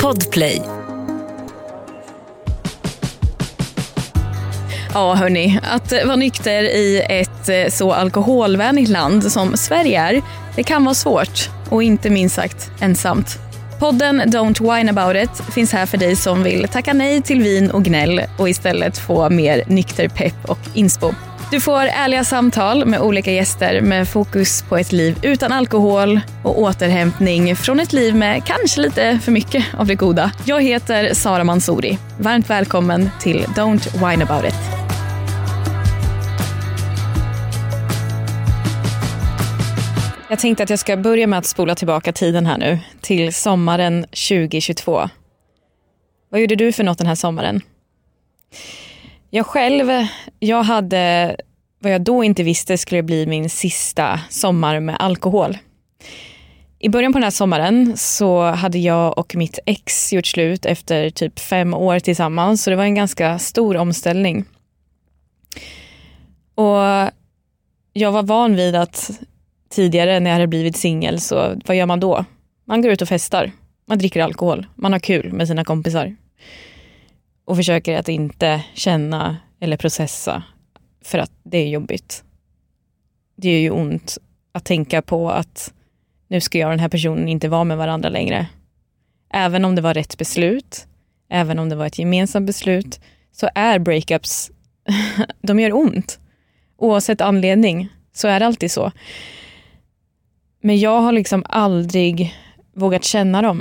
Podplay. Ja hörni, att vara nykter i ett så alkoholvänligt land som Sverige är, det kan vara svårt och inte minst sagt ensamt. Podden Don't Whine About It finns här för dig som vill tacka nej till vin och gnäll och istället få mer nykter pepp och inspo. Du får ärliga samtal med olika gäster med fokus på ett liv utan alkohol och återhämtning från ett liv med kanske lite för mycket av det goda. Jag heter Sara Mansouri. Varmt välkommen till Don't Whine About It. Jag tänkte att jag ska börja med att spola tillbaka tiden här nu till sommaren 2022. Vad gjorde du för något den här sommaren? Jag hade vad jag då inte visste skulle bli min sista sommar med alkohol. I början på den här sommaren så hade jag och mitt ex gjort slut efter typ 5 år tillsammans. Så det var en ganska stor omställning. Och jag var van vid att tidigare när jag hade blivit singel så vad gör man då? Man går ut och festar. Man dricker alkohol. Man har kul med sina kompisar. Och försöker att inte känna eller processa för att det är jobbigt. Det är ju ont att tänka på att nu ska jag och den här personen inte vara med varandra längre. Även om det var rätt beslut, även om det var ett gemensamt beslut, så är breakups, de gör ont. Oavsett anledning så är det alltid så. Men jag har liksom aldrig vågat känna dem.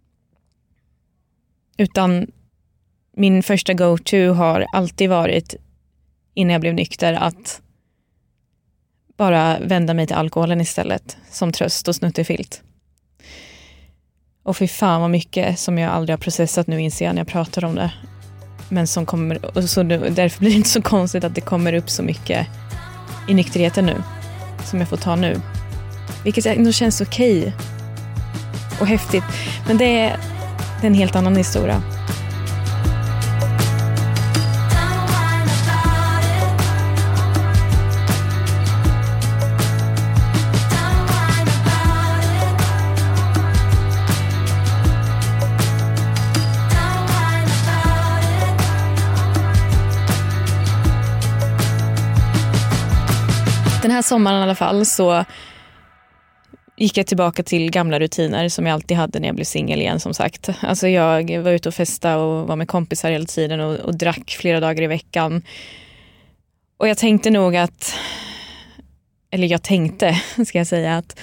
Utan min första go-to har alltid varit, innan jag blev nykter, att bara vända mig till alkoholen istället. Som tröst och snuttefilt. Och fy fan vad mycket som jag aldrig har processat nu inser jag när jag pratar om det. Men som kommer, och så därför blir det inte så konstigt att det kommer upp så mycket i nykterheten nu. Som jag får ta nu. Vilket ändå känns okej. Och häftigt. Men det är en helt annan historia. Den här sommaren i alla fall så gick jag tillbaka till gamla rutiner som jag alltid hade när jag blev singel igen, som sagt. Alltså jag var ute och festa och var med kompisar hela tiden och drack flera dagar i veckan. Och jag tänkte nog att, eller jag tänkte, ska jag säga, att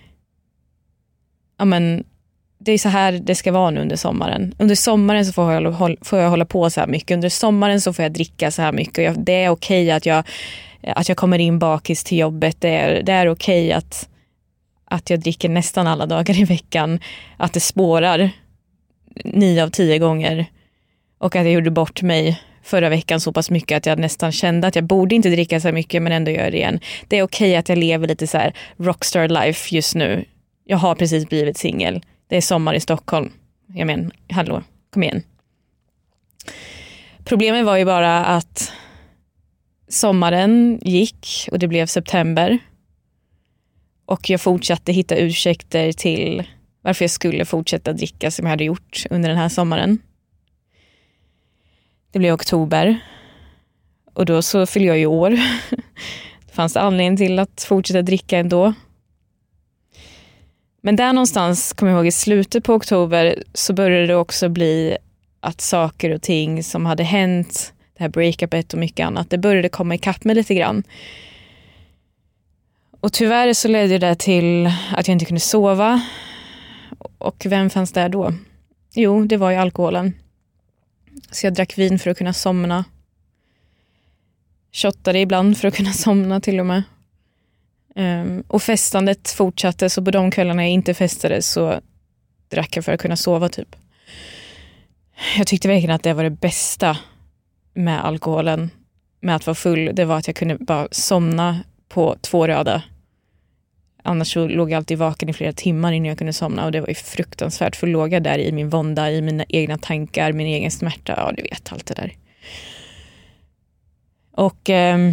ja men det är så här det ska vara nu under sommaren. Under sommaren så får jag hålla på så här mycket. Under sommaren så får jag dricka så här mycket. Och det är okej att jag kommer in bakis till jobbet. Det är okej att jag dricker nästan alla dagar i veckan. Att det spårar 9 av 10 gånger. Och att jag gjorde bort mig förra veckan så pass mycket att jag nästan kände att jag borde inte dricka så mycket men ändå gör det igen. Det är okej att jag lever lite så här rockstar life just nu. Jag har precis blivit singel. Det är sommar i Stockholm. Jag menar, hallå, kom igen. Problemet var ju bara att sommaren gick och det blev september. Och jag fortsatte hitta ursäkter till varför jag skulle fortsätta dricka som jag hade gjort under den här sommaren. Det blev oktober. Och då så fyllde jag ju år. Det fanns anledning till att fortsätta dricka ändå. Men där någonstans, kommer jag ihåg, i slutet på oktober så började det också bli att saker och ting som hade hänt, det här breakupet och mycket annat, det började komma ikapp mig lite grann. Och tyvärr så ledde det till att jag inte kunde sova. Och vem fanns där då? Jo, det var ju alkoholen. Så jag drack vin för att kunna somna. Shottade ibland för att kunna somna till och med. Och festandet fortsatte, så på de kvällarna jag inte festade så drack jag för att kunna sova typ. Jag tyckte verkligen att det var det bästa med alkoholen, med att vara full. Det var att jag kunde bara somna på 2 röda. Annars så låg jag alltid vaken i flera timmar innan jag kunde somna, och det var ju fruktansvärt, för låg jag där i min vånda, i mina egna tankar, min egen smärta, ja du vet allt det där. Och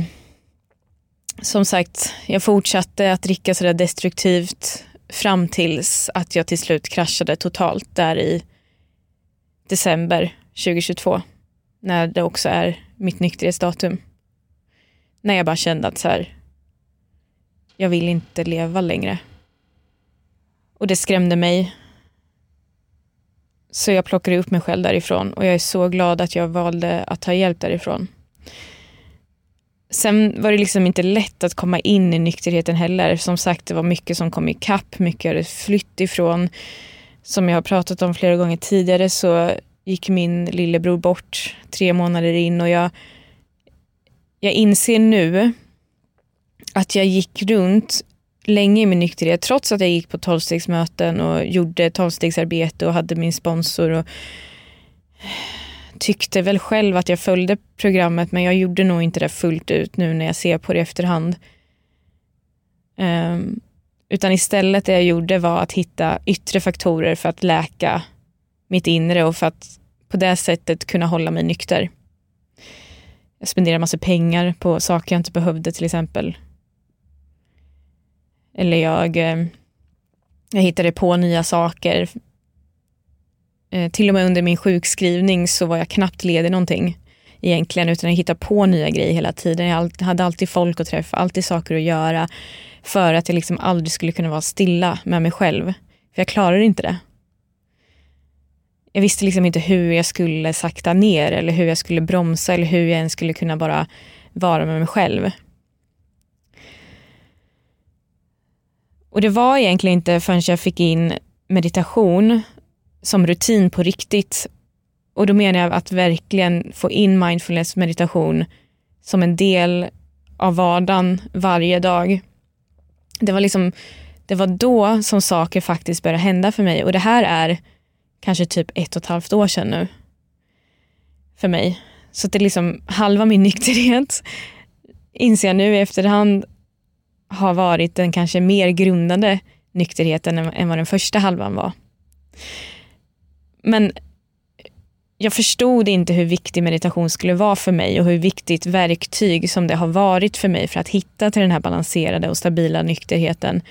som sagt, jag fortsatte att dricka så där destruktivt fram tills att jag till slut kraschade totalt där i december 2022. När det också är mitt nykterhetsdatum. När jag bara kände att så här, jag vill inte leva längre. Och det skrämde mig. Så jag plockade upp mig själv därifrån. Och jag är så glad att jag valde att ta hjälp därifrån. Sen var det liksom inte lätt att komma in i nykterheten heller. Som sagt, det var mycket som kom i kapp. Mycket jag hade flytt ifrån. Som jag har pratat om flera gånger tidigare så gick min lillebror bort 3 månader in. Och jag inser nu att jag gick runt länge i min nykterhet. Trots att jag gick på 12-stegsmöten och gjorde 12-stegsarbete och hade min sponsor. Och tyckte väl själv att jag följde programmet, men jag gjorde nog inte det fullt ut nu när jag ser på det i efterhand. Utan istället det jag gjorde var att hitta yttre faktorer för att läka mitt inre och för att på det sättet kunna hålla mig nykter. Jag spenderade massa pengar på saker jag inte behövde till exempel. Eller jag hittade på nya saker. Till och med under min sjukskrivning så var jag knappt ledig någonting egentligen, utan jag hittade på nya grejer hela tiden. Jag hade alltid folk att träffa, alltid saker att göra för att jag liksom aldrig skulle kunna vara stilla med mig själv. För jag klarade inte det. Jag visste liksom inte hur jag skulle sakta ner eller hur jag skulle bromsa eller hur jag ens skulle kunna bara vara med mig själv. Och det var egentligen inte förrän jag fick in meditation som rutin på riktigt. Och då menar jag att verkligen få in mindfulness meditation som en del av vardagen varje dag. Det var då som saker faktiskt började hända för mig. Och det här är kanske typ 1,5 år sedan nu för mig. Så det är liksom halva min nykterhet, inser jag nu i efterhand, har varit den kanske mer grundande nykterheten än vad den första halvan var. Men jag förstod inte hur viktig meditation skulle vara för mig och hur viktigt verktyg som det har varit för mig för att hitta till den här balanserade och stabila nykterheten.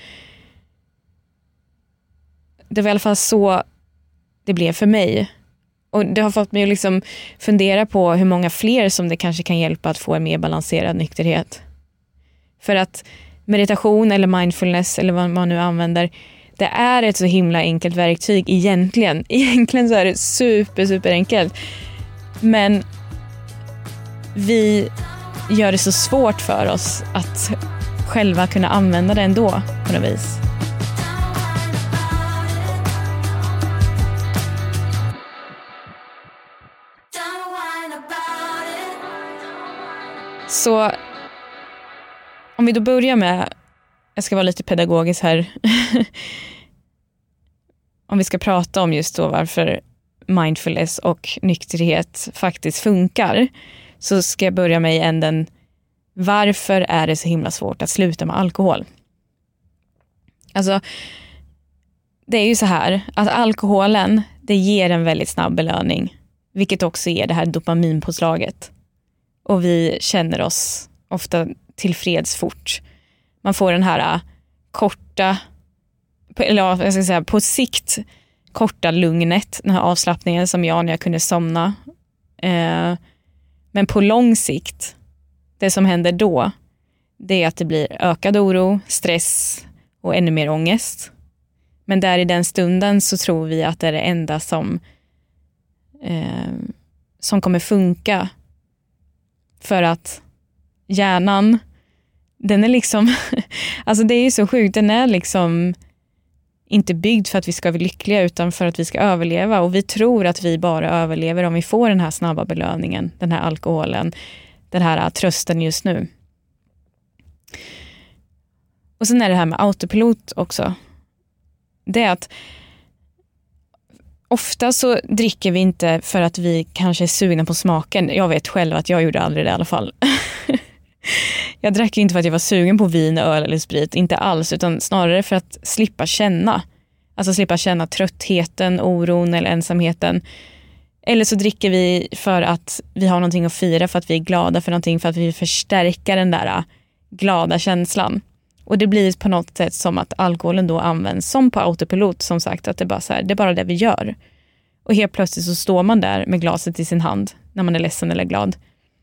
Det var i alla fall så det blev för mig. Och det har fått mig att liksom fundera på hur många fler som det kanske kan hjälpa att få en mer balanserad nykterhet. För att meditation eller mindfulness eller vad man nu använder, det är ett så himla enkelt verktyg egentligen. Egentligen så är det super enkelt. Men vi gör det så svårt för oss att själva kunna använda det ändå på något vis. Så om vi då börjar med, jag ska vara lite pedagogisk här. Om vi ska prata om just då varför mindfulness och nykterhet faktiskt funkar, så ska jag börja med i änden, varför är det så himla svårt att sluta med alkohol? Alltså, det är ju så här att alkoholen, det ger en väldigt snabb belöning, vilket också ger det här dopaminpåslaget. Och vi känner oss ofta tillfreds fort. Man får den här korta, eller jag ska säga på sikt korta lugnet, den här avslappningen som jag när jag kunde somna. Men på lång sikt, det som händer då, det är att det blir ökad oro, stress och ännu mer ångest. Men där i den stunden så tror vi att det är det enda som kommer funka. För att hjärnan, den är liksom, alltså det är ju så sjukt, den är liksom inte byggd för att vi ska bli lyckliga utan för att vi ska överleva. Och vi tror att vi bara överlever om vi får den här snabba belöningen, den här alkoholen, den här trösten just nu. Och sen är det här med autopilot också. Det är att ofta så dricker vi inte för att vi kanske är sugna på smaken. Jag vet själv att jag gjorde aldrig det i alla fall. Jag drack inte för att jag var sugen på vin, öl eller sprit. Inte alls, utan snarare för att slippa känna. Alltså slippa känna tröttheten, oron eller ensamheten. Eller så dricker vi för att vi har någonting att fira, för att vi är glada för någonting, för att vi vill förstärka den där glada känslan. Och det blir på något sätt som att alkoholen då används som på autopilot, som sagt, att det bara så här, det är bara det vi gör. Och helt plötsligt så står man där med glaset i sin hand när man är ledsen eller glad.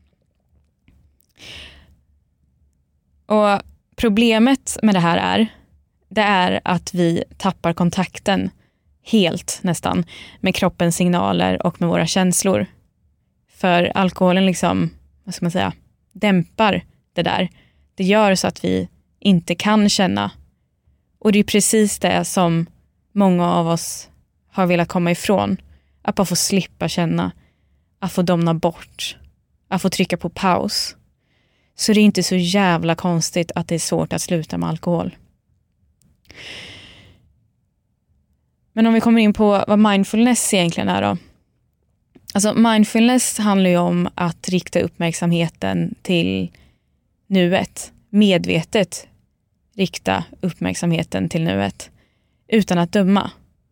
Och problemet med det är att vi tappar kontakten helt nästan med kroppens signaler och med våra känslor. För alkoholen liksom, vad ska man säga, dämpar det där. Det gör så att vi inte kan känna. Och det är precis det som många av oss har velat komma ifrån. Att bara få slippa känna. Att få domna bort. Att få trycka på paus. Så det är inte så jävla konstigt att det är svårt att sluta med alkohol. Men om vi kommer in på vad mindfulness egentligen är då. Alltså mindfulness handlar ju om att rikta uppmärksamheten till nuet. Medvetet rikta uppmärksamheten till nuet. Utan att döma.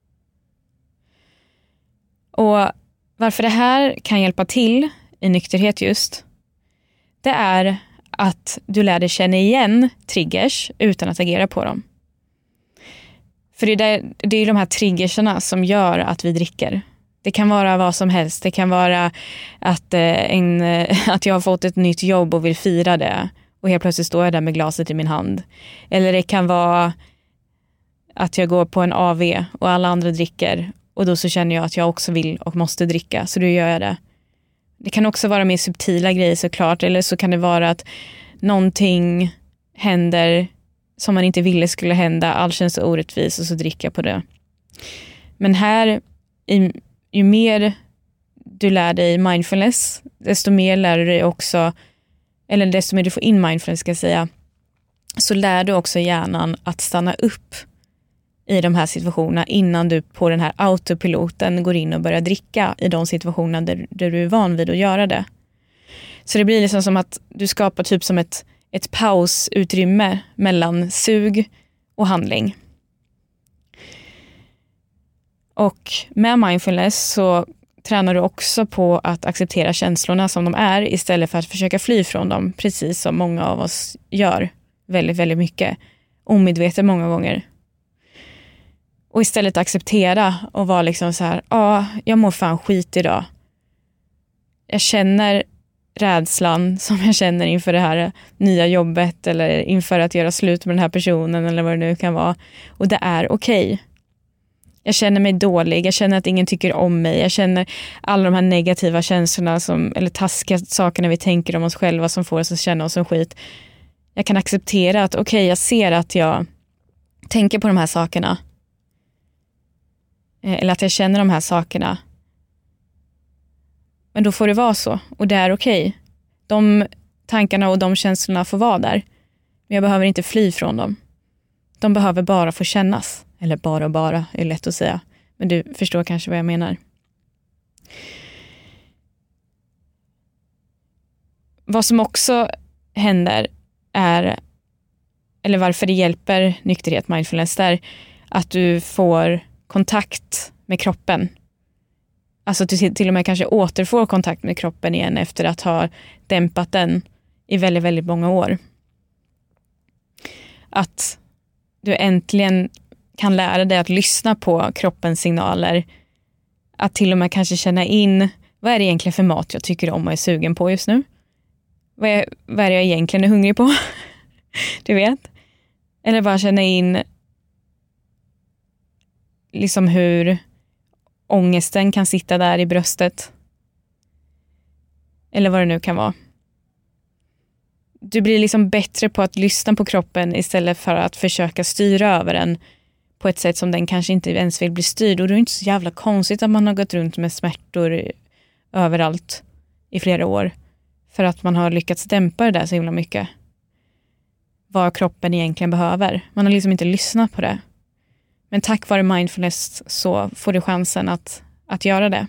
Och varför det här kan hjälpa till i nykterhet just. Det är att du lär dig känna igen triggers utan att agera på dem. För det är ju de här triggerserna som gör att vi dricker. Det kan vara vad som helst. Det kan vara att jag har fått ett nytt jobb och vill fira det. Och helt plötsligt står jag där med glaset i min hand. Eller det kan vara att jag går på en AV och alla andra dricker. Och då så känner jag att jag också vill och måste dricka. Så då gör jag det. Det kan också vara mer subtila grejer såklart. Eller så kan det vara att någonting händer som man inte ville skulle hända. Allt känns så orättvis och så dricker jag på det. Men här, ju mer du lär dig mindfulness, desto mer lär du dig också, eller desto mer du får in mindfulness ska jag säga, så lär du också hjärnan att stanna upp i de här situationerna innan du på den här autopiloten går in och börjar dricka i de situationerna där du är van vid att göra det. Så det blir liksom som att du skapar typ som ett pausutrymme mellan sug och handling. Och med mindfulness så tränar du också på att acceptera känslorna som de är istället för att försöka fly från dem, precis som många av oss gör väldigt, väldigt mycket. Omedvetet många gånger. Och istället acceptera och vara liksom så här, jag mår fan skit idag. Jag känner rädslan som jag känner inför det här nya jobbet eller inför att göra slut med den här personen eller vad det nu kan vara. Och det är okej. Jag känner mig dålig, jag känner att ingen tycker om mig, jag känner alla de här negativa känslorna eller taskiga sakerna vi tänker om oss själva som får oss att känna oss som skit. Jag kan acceptera att jag ser att jag tänker på de här sakerna. Eller att jag känner de här sakerna. Men då får det vara så. Och det är okej. De tankarna och de känslorna får vara där. Men jag behöver inte fly från dem. De behöver bara få kännas. Eller bara är lätt att säga. Men du förstår kanske vad jag menar. Vad som också händer är, eller varför det hjälper nykterhet, mindfulness, där att du får kontakt med kroppen. Alltså att du till och med kanske återfår kontakt med kroppen igen efter att ha dämpat den i väldigt, väldigt många år. Att du äntligen kan lära dig att lyssna på kroppens signaler. Att till och med kanske känna in, vad är det egentligen för mat jag tycker om och är sugen på just nu? Vad är det jag egentligen är hungrig på? Du vet. Eller bara känna in liksom hur ångesten kan sitta där i bröstet. Eller vad det nu kan vara. Du blir liksom bättre på att lyssna på kroppen istället för att försöka styra över den på ett sätt som den kanske inte ens vill bli styrd. Och det är inte så jävla konstigt att man har gått runt med smärtor överallt i flera år. För att man har lyckats dämpa det där så himla mycket. Vad kroppen egentligen behöver. Man har liksom inte lyssnat på det. Men tack vare mindfulness så får du chansen att göra det.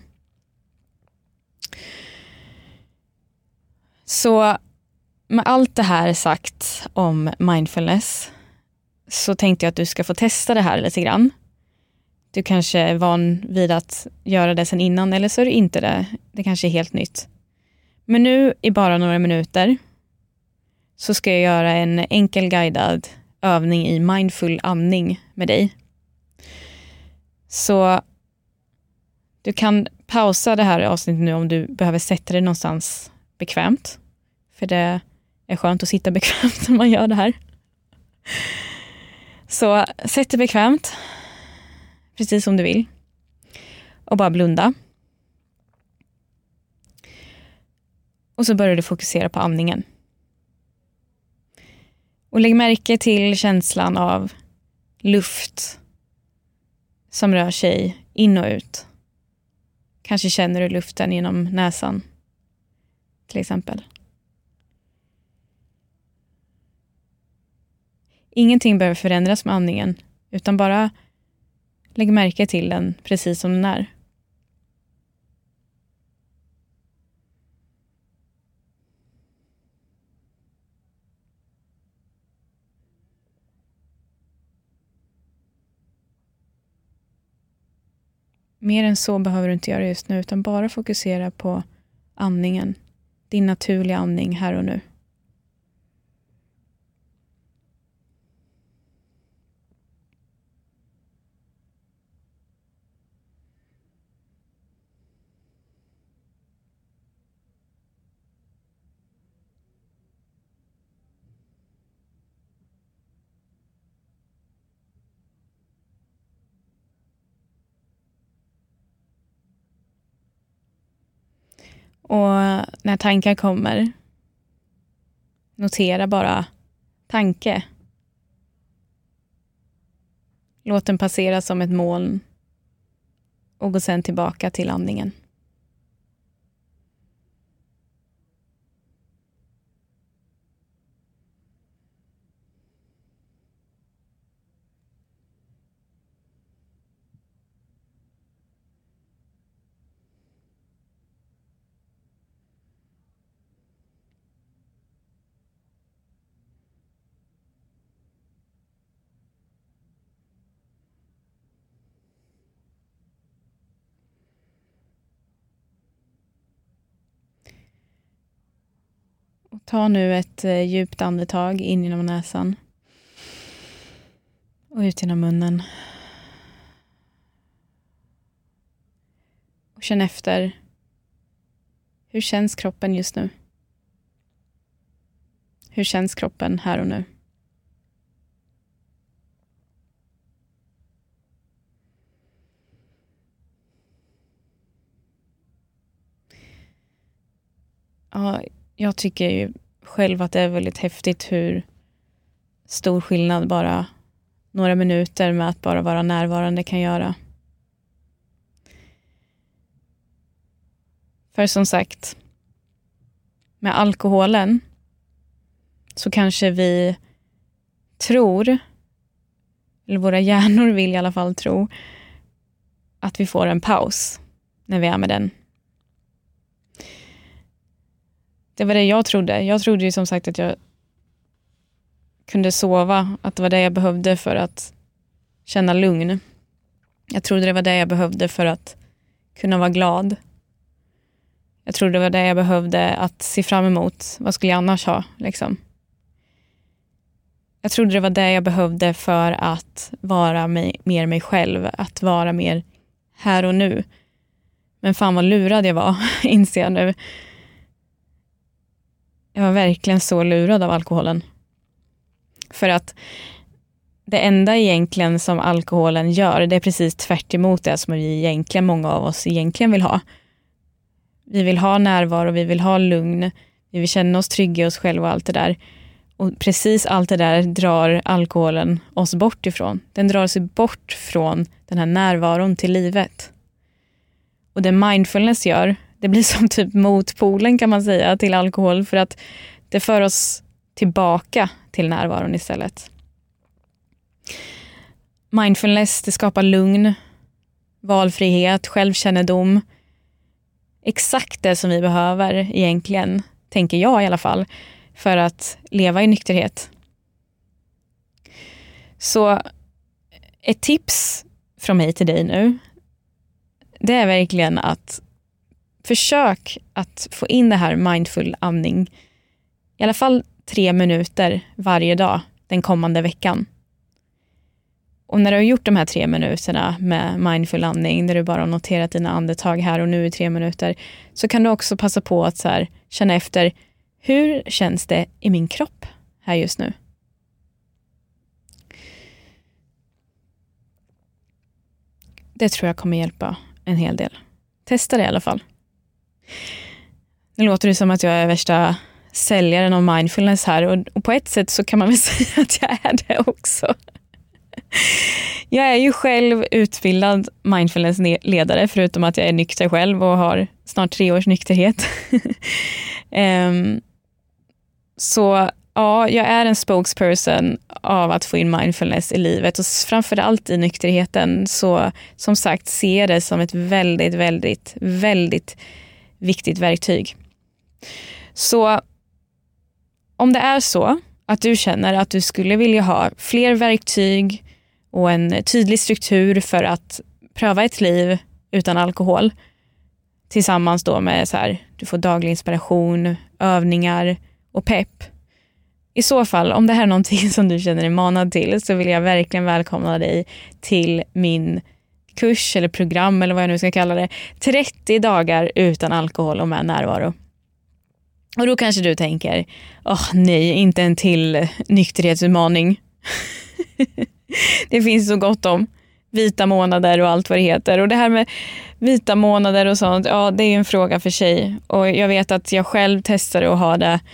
Så med allt det här sagt om mindfulness så tänkte jag att du ska få testa det här lite grann. Du kanske är van vid att göra det sen innan eller så är det inte det. Det kanske är helt nytt. Men nu i bara några minuter så ska jag göra en enkel guidad övning i mindful andning med dig. Så Du kan pausa det här avsnittet nu om du behöver sätta dig någonstans bekvämt. För det är skönt att sitta bekvämt när man gör det här. Så sätt dig bekvämt. Precis som du vill. Och bara blunda. Och så börjar du fokusera på andningen. Och lägg märke till känslan av luft som rör sig in och ut. Kanske känner du luften genom näsan. Till exempel. Ingenting behöver förändras med andningen. Utan bara lägg märke till den precis som den är. Mer än så behöver du inte göra just nu, utan bara fokusera på andningen. Din naturliga andning här och nu. Och när tankar kommer, notera bara tanke. Låt den passera som ett moln och gå sedan tillbaka till andningen. Ta nu ett djupt andetag in genom näsan och ut genom munnen. Och känn efter. Hur känns kroppen just nu? Hur känns kroppen här och nu? Ja, jag tycker ju själv att det är väldigt häftigt hur stor skillnad bara några minuter med att bara vara närvarande kan göra. För som sagt, med alkoholen så kanske vi tror, eller våra hjärnor vill i alla fall tro, att vi får en paus när vi är med den. Det var det jag trodde. Jag trodde ju som sagt att jag kunde sova. Att det var det jag behövde för att känna lugn. Jag trodde det var det jag behövde för att kunna vara glad. Jag trodde det var det jag behövde att se fram emot. Vad skulle jag annars ha? Liksom. Jag trodde det var det jag behövde för att vara mer mig själv. Att vara mer här och nu. Men fan vad lurad jag var, inser jag nu. Jag var verkligen så lurad av alkoholen. För att det enda egentligen som alkoholen gör, det är precis tvärt emot det som vi egentligen, många av oss egentligen vill ha. Vi vill ha närvaro, vi vill ha lugn, vi vill känna oss trygga i oss själva och allt det där. Och precis allt det där drar alkoholen oss bort ifrån. Den drar sig bort från den här närvaron till livet. Och det mindfulness gör, det blir som typ motpolen kan man säga till alkohol, för att det för oss tillbaka till närvaron istället. Mindfulness, det skapar lugn, valfrihet, självkännedom. Exakt det som vi behöver egentligen, tänker jag i alla fall, för att leva i nykterhet. Så ett tips från mig till dig nu, det är verkligen att försök att få in det här mindful andning i alla fall 3 minuter varje dag den kommande veckan. Och när du har gjort de här 3 minuterna med mindful andning, där du bara har noterat dina andetag här och nu i 3 minuter, så kan du också passa på att så här, känna efter, hur känns det i min kropp här just nu? Det tror jag kommer hjälpa en hel del. Testa det i alla fall. Nu låter det som att jag är värsta säljaren av mindfulness här, och på ett sätt så kan man väl säga att jag är det också. Jag är ju själv utbildad mindfulness-ledare, förutom att jag är nykter själv och har snart 3 års nykterhet. Så ja, jag är en spokesperson av att få in mindfulness i livet, och framförallt i nykterheten. Så som sagt, ser det som ett väldigt, väldigt, väldigt viktigt verktyg. Så om det är så att du känner att du skulle vilja ha fler verktyg och en tydlig struktur för att pröva ett liv utan alkohol, tillsammans då med så här, du får daglig inspiration, övningar och pepp. I så fall, om det här är någonting som du känner dig manad till, så vill jag verkligen välkomna dig till min kurs eller program, eller vad jag nu ska kalla det. 30 dagar utan alkohol och med närvaro. Och då kanske du tänker, nej, inte en till nykterhetsutmaning. Det finns så gott om vita månader och allt vad det heter. Och det här med vita månader och sånt, ja, det är ju en fråga för sig. Och jag vet att jag själv testade att ha det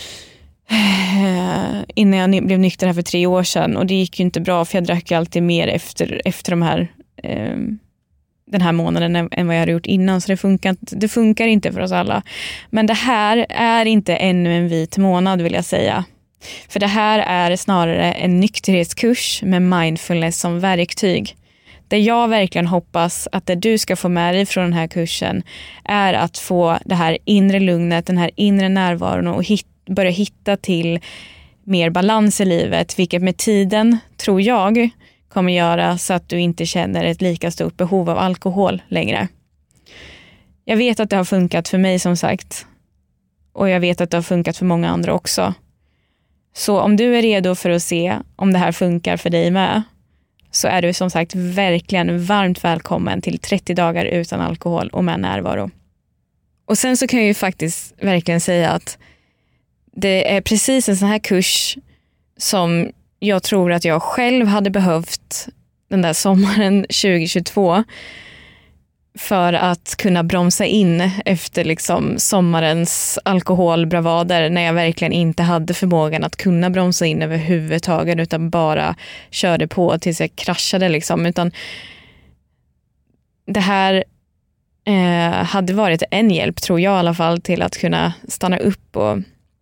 innan jag blev nykter här för 3 år sedan. Och det gick ju inte bra, för jag drack alltid mer efter de här, den här månaden än vad jag hade gjort innan. Så det funkar inte för oss alla. Men det här är inte ännu en vit månad, vill jag säga. För det här är snarare en nykterhetskurs med mindfulness som verktyg. Det jag verkligen hoppas att det du ska få med dig från den här kursen är att få det här inre lugnet, den här inre närvaron, och börja hitta till mer balans i livet, vilket med tiden, tror jag, kommer göra så att du inte känner ett lika stort behov av alkohol längre. Jag vet att det har funkat för mig, som sagt, och jag vet att det har funkat för många andra också. Så om du är redo för att se om det här funkar för dig med, så är du som sagt verkligen varmt välkommen till 30 dagar utan alkohol och med närvaro. Och sen så kan jag ju faktiskt verkligen säga att det är precis en sån här kurs som jag tror att jag själv hade behövt den där sommaren 2022 för att kunna bromsa in efter liksom sommarens alkoholbravader, när jag verkligen inte hade förmågan att kunna bromsa in överhuvudtaget, utan bara körde på tills jag kraschade liksom. Utan det här hade varit en hjälp, tror jag i alla fall, till att kunna stanna upp och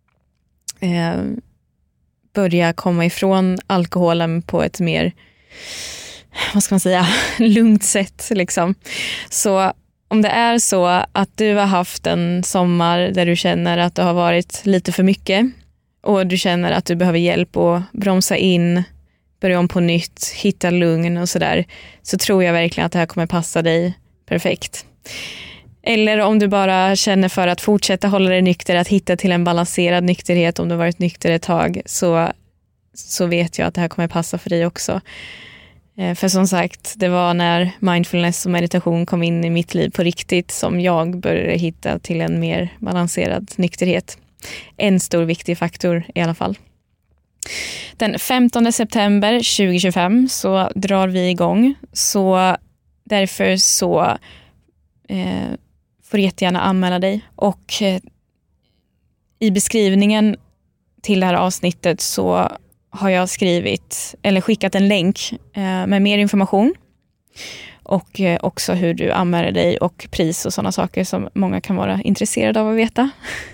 börja komma ifrån alkoholen på ett mer, vad ska man säga, lugnt sätt liksom. Så om det är så att du har haft en sommar där du känner att det har varit lite för mycket och du känner att du behöver hjälp att bromsa in, börja om på nytt, hitta lugn och sådär, så tror jag verkligen att det här kommer passa dig perfekt. Eller om du bara känner för att fortsätta hålla dig nykter, att hitta till en balanserad nykterhet om du varit nykter ett tag, så vet jag att det här kommer passa för dig också. För som sagt, det var när mindfulness och meditation kom in i mitt liv på riktigt som jag började hitta till en mer balanserad nykterhet. En stor viktig faktor i alla fall. Den 15 september 2025 så drar vi igång. Så därför så får du jättegärna anmäla dig. Och i beskrivningen till det här avsnittet så har jag skickat en länk med mer information. Och också hur du anmäler dig och pris och sådana saker som många kan vara intresserade av att veta.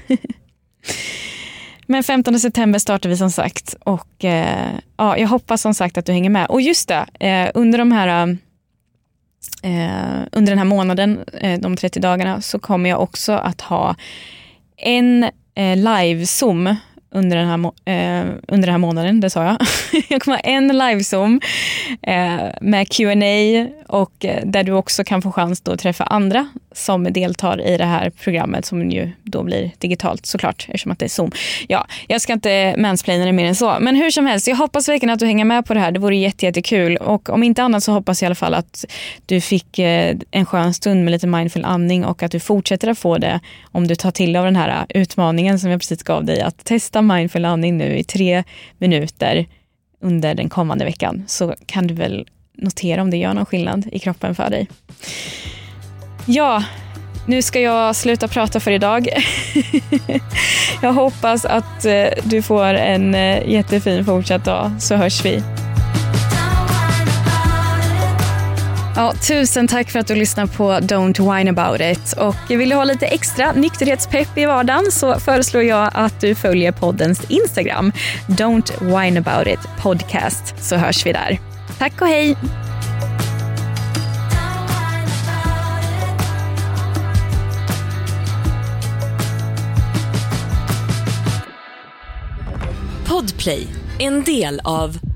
Men 15 september startar vi som sagt. Och ja, jag hoppas som sagt att du hänger med. Och just det, under den här månaden, de 30 dagarna, så kommer jag också att ha en live-zoom under den här månaden, det sa jag. Jag kommer ha en live-zoom med Q&A och där du också kan få chans då att träffa andra som deltar i det här programmet som ju då blir digitalt såklart eftersom att det är Zoom. Ja, jag ska inte mansplaina det mer än så. Men hur som helst, jag hoppas verkligen att du hänger med på det här. Det vore jättekul. Och om inte annat så hoppas jag i alla fall att du fick en skön stund med lite mindful andning och att du fortsätter att få det om du tar till av den här utmaningen som jag precis gav dig. Att testa mindful andning nu i 3 minuter under den kommande veckan. Så kan du väl notera om det gör någon skillnad i kroppen för dig. Ja, nu ska jag sluta prata för idag. Jag hoppas att du får en jättefin fortsatt dag, så hörs vi. Ja, tusen tack för att du lyssnar på Don't Whine About It. Och vill du ha lite extra nykterhetspepp i vardagen så föreslår jag att du följer poddens Instagram, Don't Whine About It podcast, så hörs vi där. Tack och hej! Podplay, en del av